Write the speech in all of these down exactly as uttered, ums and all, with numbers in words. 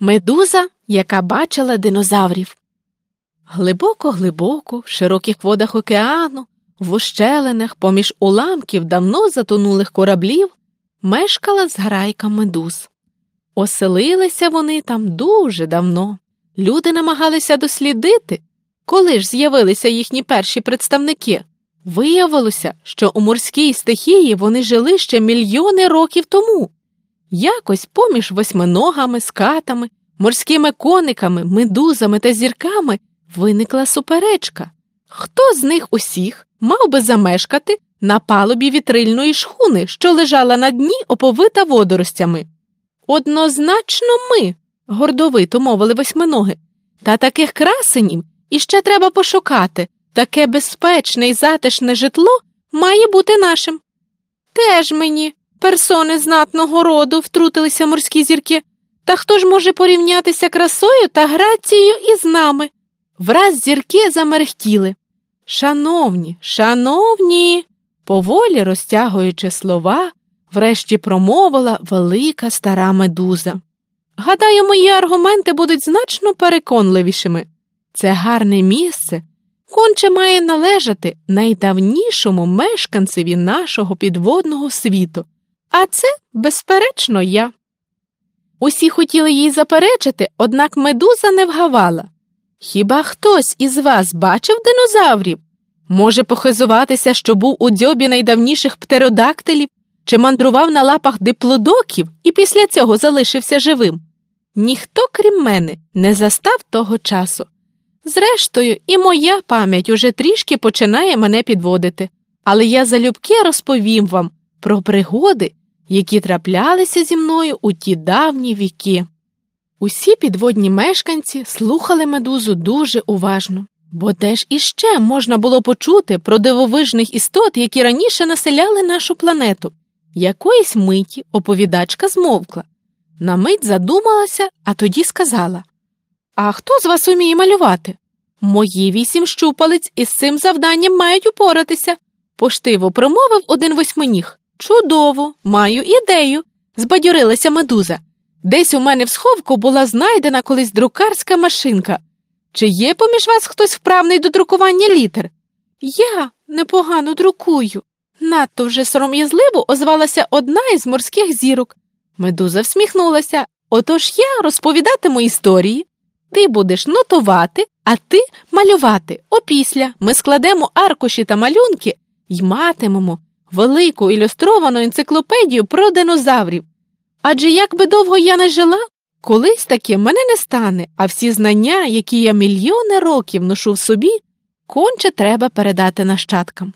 Медуза, яка бачила динозаврів. Глибоко-глибоко, в широких водах океану, в ущелинах, поміж уламків давно затонулих кораблів, мешкала зграйка медуз. Оселилися вони там дуже давно. Люди намагалися дослідити, коли ж з'явилися їхні перші представники. Виявилося, що у морській стихії вони жили ще мільйони років тому. Якось поміж восьминогами, скатами, морськими кониками, медузами та зірками виникла суперечка. Хто з них усіх мав би замешкати на палубі вітрильної шхуни, що лежала на дні, оповита водоростями? «Однозначно ми», – гордовито мовили восьминоги. «Та таких красенів іще треба пошукати. Таке безпечне і затишне житло має бути нашим». «Теж мені, персони знатного роду», – втрутилися морські зірки. «Та хто ж може порівнятися красою та грацією із нами?» Враз зірки замерехтіли. «Шановні, шановні», поволі розтягуючи слова, врешті промовила велика стара медуза. «Гадаю, мої аргументи будуть значно переконливішими. Це гарне місце конче має належати найдавнішому мешканцеві нашого підводного світу, а це, безперечно, я». Усі хотіли їй заперечити, однак медуза не вгавала. «Хіба хтось із вас бачив динозаврів? Може похизуватися, що був у дзьобі найдавніших птеродактилів, чи мандрував на лапах диплодоків і після цього залишився живим? Ніхто, крім мене, не застав того часу. Зрештою, і моя пам'ять уже трішки починає мене підводити, але я залюбки розповім вам про пригоди, які траплялися зі мною у ті давні віки». Усі підводні мешканці слухали медузу дуже уважно, бо де ж іще можна було почути про дивовижних істот, які раніше населяли нашу планету. Якоїсь миті оповідачка змовкла. На мить задумалася, а тоді сказала: «А хто з вас уміє малювати? Мої вісім щупалець із цим завданням мають упоратися», – поштиво промовив один восьминіг. «Чудово, маю ідею», – збадьорилася медуза. «Десь у мене в сховку була знайдена колись друкарська машинка. Чи є поміж вас хтось вправний до друкування літер?» «Я непогано друкую», – надто вже сором'язливо озвалася одна із морських зірок. Медуза всміхнулася. «Отож я розповідатиму історії, ти будеш нотувати, а ти малювати. Опісля ми складемо аркуші та малюнки й матимемо велику ілюстровану енциклопедію про динозаврів. Адже як би довго я не жила, колись таки мене не стане, а всі знання, які я мільйони років ношу в собі, конче треба передати нащадкам».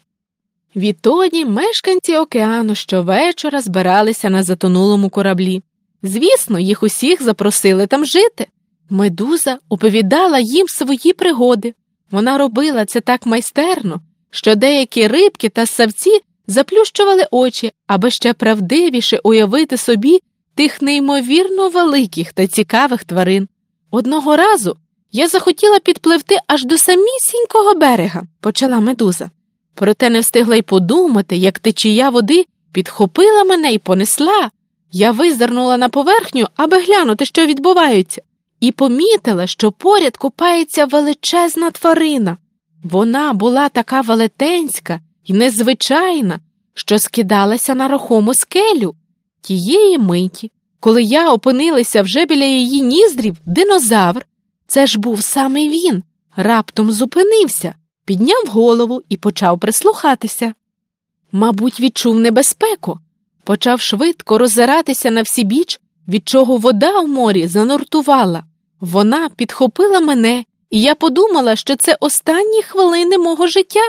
Відтоді мешканці океану щовечора збиралися на затонулому кораблі. Звісно, їх усіх запросили там жити. Медуза оповідала їм свої пригоди. Вона робила це так майстерно, що деякі рибки та ссавці заплющували очі, аби ще правдивіше уявити собі тих неймовірно великих та цікавих тварин. Одного разу я захотіла підпливти аж до самісінького берега, почала медуза. Проте не встигла й подумати, як течія води підхопила мене й понесла. Я визирнула на поверхню, аби глянути, що відбувається, і помітила, що поряд купається величезна тварина. Вона була така велетенська й незвичайна, що скидалася на рухому скелю. Тієї миті, коли я опинилася вже біля її ніздрів, динозавр, це ж був саме він, раптом зупинився, підняв голову і почав прислухатися. Мабуть, відчув небезпеку, почав швидко роззиратися на всібіч, від чого вода в морі зануртувала. Вона підхопила мене, і я подумала, що це останні хвилини мого життя.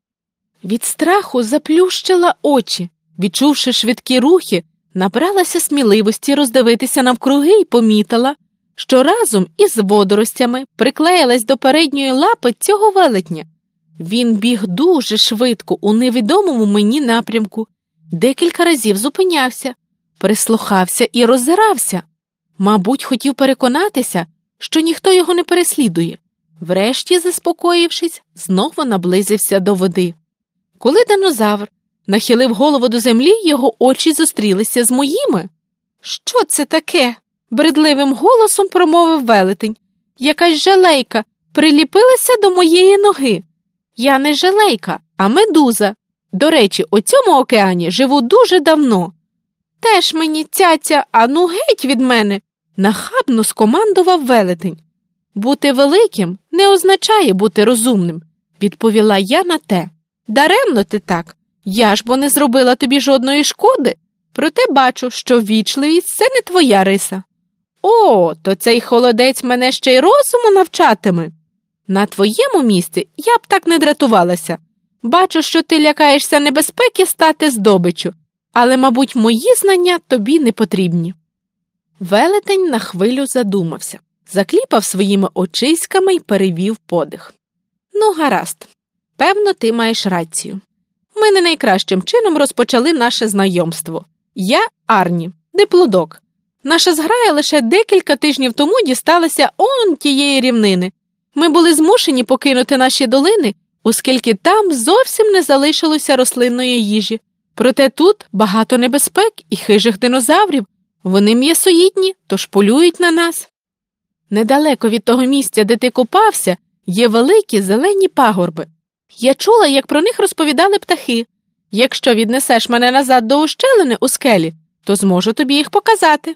Від страху заплющила очі, відчувши швидкі рухи, набралася сміливості роздивитися навкруги і помітила, що разом із водоростями приклеїлась до передньої лапи цього велетня. Він біг дуже швидко у невідомому мені напрямку, декілька разів зупинявся, прислухався і роззирався. Мабуть, хотів переконатися, що ніхто його не переслідує. Врешті, заспокоївшись, знову наблизився до води. Коли динозавр нахилив голову до землі, його очі зустрілися з моїми. «Що це таке?» – бредливим голосом промовив велетень. Якась жалейка приліпилася до моєї ноги. Я не жалейка, а медуза. До речі, у цьому океані живу дуже давно. Теж мені, цяця, ану геть від мене, нахабно скомандував велетень. Бути великим не означає бути розумним, відповіла я на те. Даремно ти так. Я ж бо не зробила тобі жодної шкоди, проте бачу, що ввічливість – це не твоя риса. О, то цей холодець мене ще й розуму навчатиме. На твоєму місці я б так не дратувалася. Бачу, що ти лякаєшся небезпеки стати здобиччю, але, мабуть, мої знання тобі не потрібні. Велетень на хвилю задумався, закліпав своїми очиськами й перевів подих. Ну, гаразд. Певно, ти маєш рацію. Ми не найкращим чином розпочали наше знайомство. Я Арні, диплодок. Наша зграя лише декілька тижнів тому дісталася он тієї рівнини. Ми були змушені покинути наші долини, оскільки там зовсім не залишилося рослинної їжі. Проте тут багато небезпек і хижих динозаврів. Вони м'ясоїдні, тож полюють на нас. Недалеко від того місця, де ти купався, є великі зелені пагорби. Я чула, як про них розповідали птахи. Якщо віднесеш мене назад до ущелини у скелі, то зможу тобі їх показати.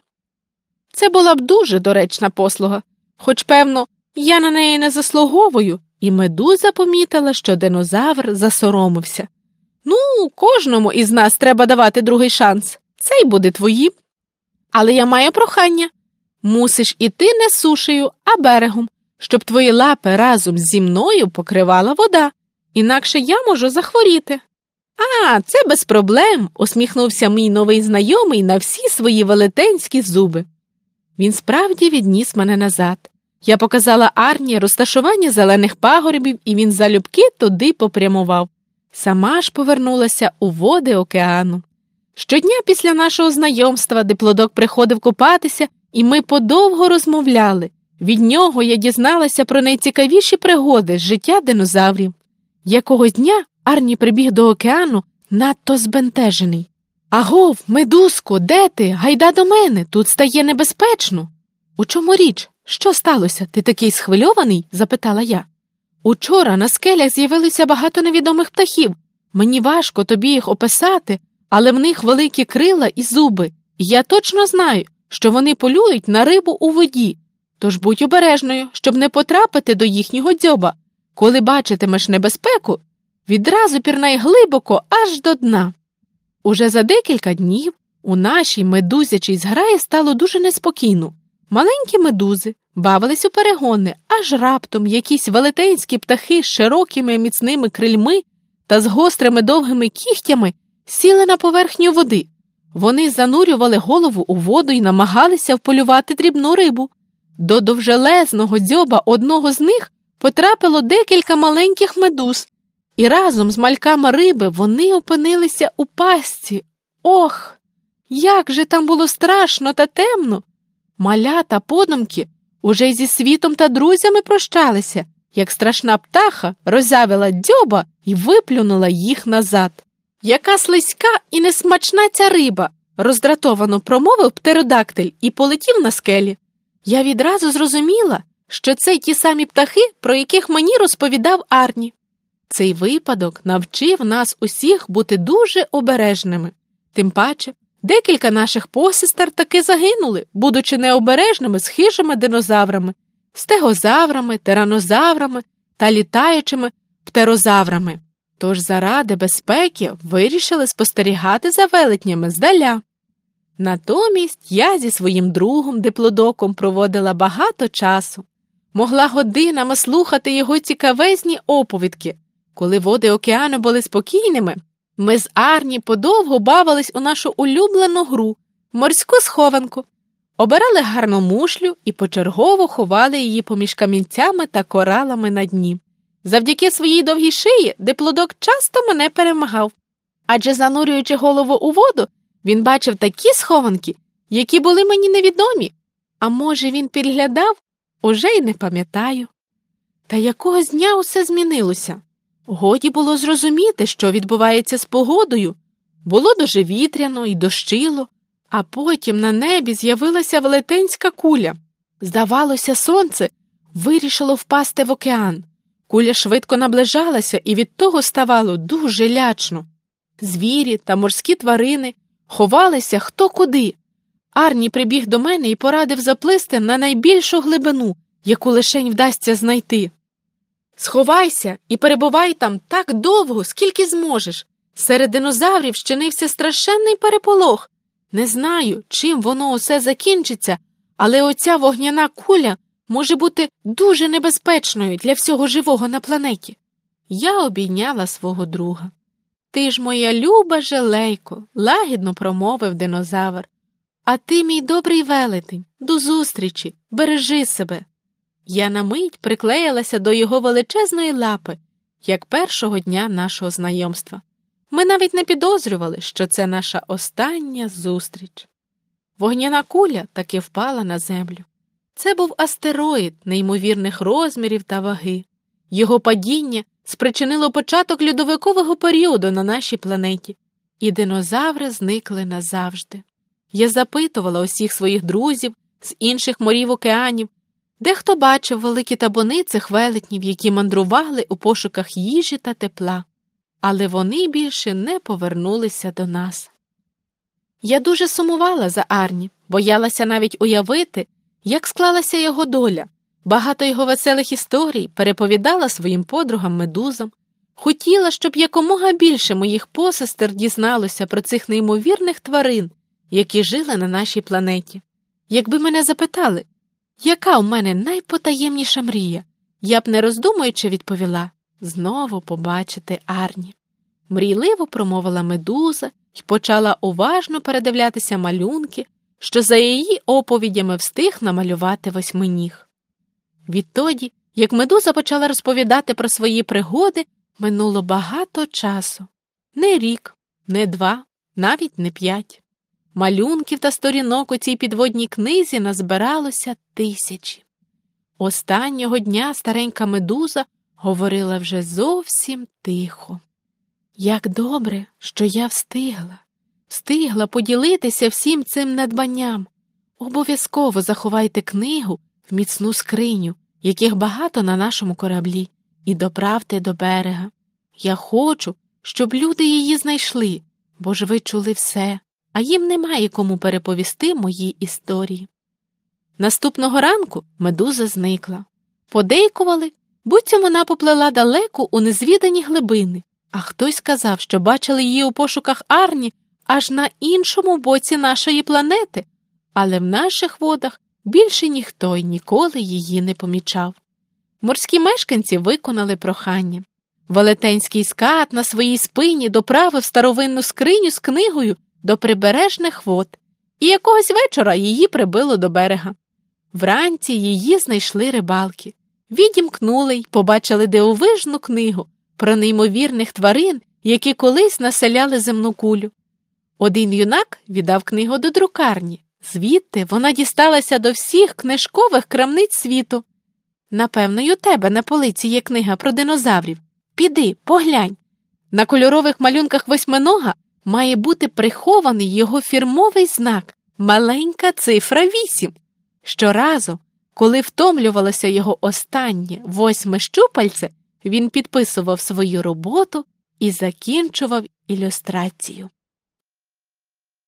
Це була б дуже доречна послуга, хоч, певно, я на неї не заслуговую, і медуза помітила, що динозавр засоромився. Ну, кожному із нас треба давати другий шанс. Цей буде твоїм. Але я маю прохання. Мусиш іти не сушею, а берегом, щоб твої лапи разом зі мною покривала вода. Інакше я можу захворіти. А, це без проблем, усміхнувся мій новий знайомий на всі свої велетенські зуби. Він справді відніс мене назад. Я показала Арні розташування зелених пагорбів, і він залюбки туди попрямував. Сама ж повернулася у води океану. Щодня після нашого знайомства диплодок приходив купатися, і ми подовго розмовляли. Від нього я дізналася про найцікавіші пригоди з життя динозаврів. Якогось дня Арні прибіг до океану надто збентежений. «Агов, медузко, де ти? Гайда до мене, тут стає небезпечно». «У чому річ? Що сталося? Ти такий схвильований?» – запитала я. «Учора на скелях з'явилося багато невідомих птахів. Мені важко тобі їх описати, але в них великі крила і зуби, і я точно знаю, що вони полюють на рибу у воді. Тож будь обережною, щоб не потрапити до їхнього дзьоба. Коли бачитимеш небезпеку, відразу пірнай глибоко аж до дна». Уже за декілька днів у нашій медузячій зграї стало дуже неспокійно. Маленькі медузи бавились у перегони, аж раптом якісь велетенські птахи з широкими міцними крильми та з гострими довгими кігтями сіли на поверхню води. Вони занурювали голову у воду і намагалися вполювати дрібну рибу. До довжелезного дзьоба одного з них потрапило декілька маленьких медуз, і разом з мальками риби вони опинилися у пастці. Ох, як же там було страшно та темно! Малята подумки уже зі світом та друзями прощалися, як страшна птаха роззявила дзьоба і виплюнула їх назад. «Яка слизька і несмачна ця риба!» – роздратовано промовив птеродактиль і полетів на скелі. Я відразу зрозуміла, що це ті самі птахи, про яких мені розповідав Арні. Цей випадок навчив нас усіх бути дуже обережними. Тим паче, декілька наших посестер таки загинули, будучи необережними з хижими динозаврами, стегозаврами, тиранозаврами та літаючими птерозаврами. Тож заради безпеки вирішили спостерігати за велетнями здаля. Натомість я зі своїм другом диплодоком проводила багато часу. Могла годинами слухати його цікавезні оповідки. Коли води океану були спокійними, ми з Арні подовго бавились у нашу улюблену гру – морську схованку. Обирали гарну мушлю і почергово ховали її поміж камінцями та коралами на дні. Завдяки своїй довгій шиї диплодок часто мене перемагав. Адже занурюючи голову у воду, він бачив такі схованки, які були мені невідомі. А може, він підглядав? Уже й не пам'ятаю. Та якогось дня усе змінилося. Годі було зрозуміти, що відбувається з погодою. Було дуже вітряно і дощило. А потім на небі з'явилася велетенська куля. Здавалося, сонце вирішило впасти в океан. Куля швидко наближалася, і від того ставало дуже лячно. Звірі та морські тварини ховалися хто куди. Арні прибіг до мене і порадив заплисти на найбільшу глибину, яку лишень вдасться знайти. «Сховайся і перебувай там так довго, скільки зможеш. Серед динозаврів щинився страшенний переполох. Не знаю, чим воно усе закінчиться, але оця вогняна куля може бути дуже небезпечною для всього живого на планеті». Я обійняла свого друга. «Ти ж моя люба Желейко», – лагідно промовив динозавр. «А ти, мій добрий велетень, до зустрічі, бережи себе». Я на мить приклеїлася до його величезної лапи, як першого дня нашого знайомства. Ми навіть не підозрювали, що це наша остання зустріч. Вогняна куля таки впала на землю. Це був астероїд неймовірних розмірів та ваги. Його падіння спричинило початок льодовикового періоду на нашій планеті, і динозаври зникли назавжди. Я запитувала усіх своїх друзів з інших морів океанів, дехто бачив великі табуни цих велетнів, які мандрували у пошуках їжі та тепла, але вони більше не повернулися до нас. Я дуже сумувала за Арні, боялася навіть уявити, як склалася його доля. Багато його веселих історій переповідала своїм подругам-медузам. Хотіла, щоб якомога більше моїх посестер дізналося про цих неймовірних тварин, які жили на нашій планеті. Якби мене запитали, яка у мене найпотаємніша мрія, я б не роздумуючи відповіла – знову побачити Арні. Мрійливо промовила медуза і почала уважно передивлятися малюнки, що за її оповідями встиг намалювати восьминіг. Відтоді, як медуза почала розповідати про свої пригоди, минуло багато часу. Не рік, не два, навіть не п'ять. Малюнків та сторінок у цій підводній книзі назбиралося тисячі. Останнього дня старенька медуза говорила вже зовсім тихо. Як добре, що я встигла, встигла поділитися всім цим надбанням. Обов'язково заховайте книгу в міцну скриню, яких багато на нашому кораблі, і доправте до берега. Я хочу, щоб люди її знайшли, бо ж ви чули все, а їм немає кому переповісти мої історії. Наступного ранку медуза зникла. Подейкували, буцім вона поплила далеко у незвідані глибини, а хтось сказав, що бачили її у пошуках Арні аж на іншому боці нашої планети, але в наших водах більше ніхто й ніколи її не помічав. Морські мешканці виконали прохання. Велетенський скат на своїй спині доправив старовинну скриню з книгою до прибережних вод, і якогось вечора її прибило до берега. Вранці її знайшли рибалки. Відімкнули й побачили дивовижну книгу про неймовірних тварин, які колись населяли земну кулю. Один юнак віддав книгу до друкарні. Звідти вона дісталася до всіх книжкових крамниць світу. Напевно, й у тебе на полиці є книга про динозаврів. Піди, поглянь. На кольорових малюнках восьминога має бути прихований його фірмовий знак – маленька цифра вісім. Щоразу, коли втомлювалося його останнє восьме щупальце, він підписував свою роботу і закінчував ілюстрацію.